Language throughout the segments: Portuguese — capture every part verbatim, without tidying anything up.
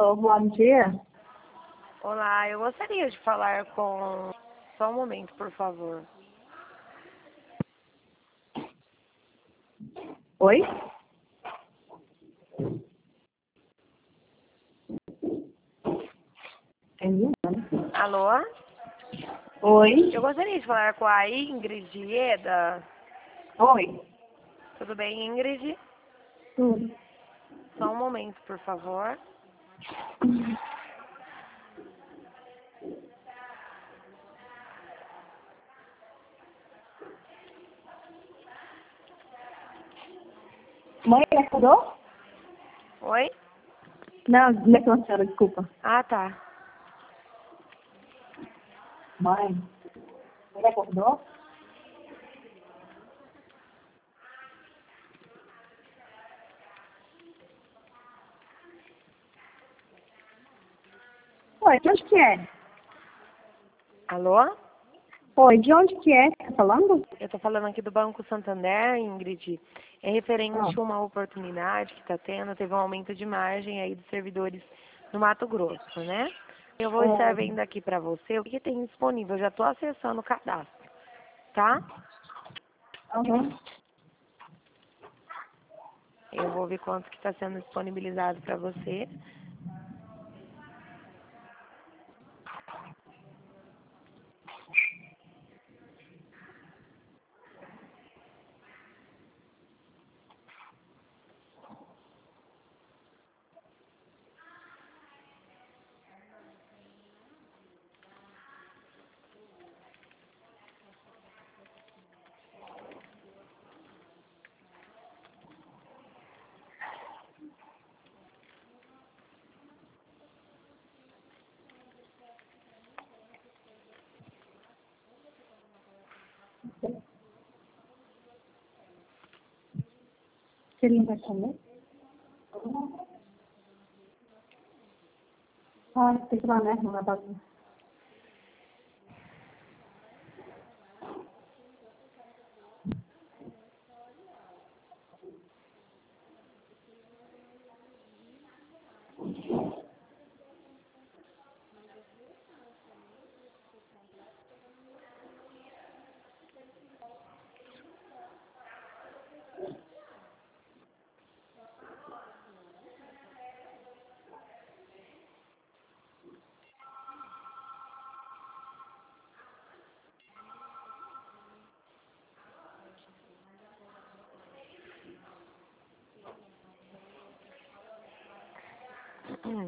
Alô, bom dia. Olá, eu gostaria de falar com... Só um momento, por favor. Oi? Alô? Oi? Eu gostaria de falar com a Ingrid Ieda. Oi? Tudo bem, Ingrid? Tudo. Só um momento, por favor. Mãe, ele acordou? Oi? Não, não é com a senhora, desculpa. Ah, tá. Mãe, ele acordou? Oi, de onde que é? Alô? Oi, de onde que é? Tá falando? Eu tô falando aqui do Banco Santander, Ingrid. É referente Ah. a uma oportunidade que está tendo, teve um aumento de margem aí dos servidores no Mato Grosso, né? Eu vou estar vendo aqui para você o que tem disponível. Eu já estou acessando o cadastro, tá? Uhum. Eu vou ver quanto que está sendo disponibilizado para você. Ele não vai comer? Ah, tem que ir lá, né? Não vai bagunça. Hum.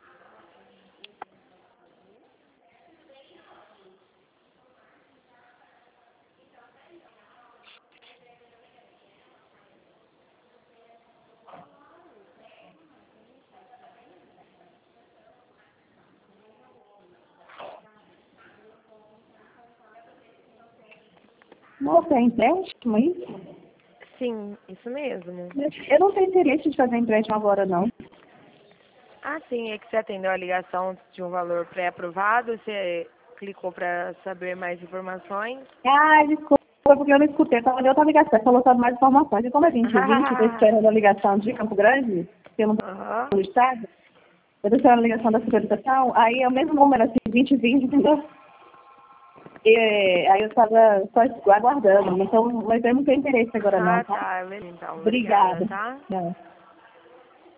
Moça, é empréstimo, é isso? Sim, isso mesmo. Eu não tenho interesse de fazer empréstimo agora, não. Ah, sim, é que você atendeu a ligação de um valor pré-aprovado, você clicou para saber mais informações. Ah, desculpa, porque eu não escutei. Eu estava em outra ligação. Você falou sobre mais informações. E como é vinte e vinte, eu estou esperando a ligação de Campo Grande, que eu não Aham. estou no estado. Eu estou esperando a ligação da securitização. Aí é o mesmo número, assim, vinte e vinte, entendeu? E, aí eu estava só aguardando. Então, mas eu não tenho interesse agora, não, Ah, tá? tá, beleza, então. Obrigada, Obrigada. tá? Não.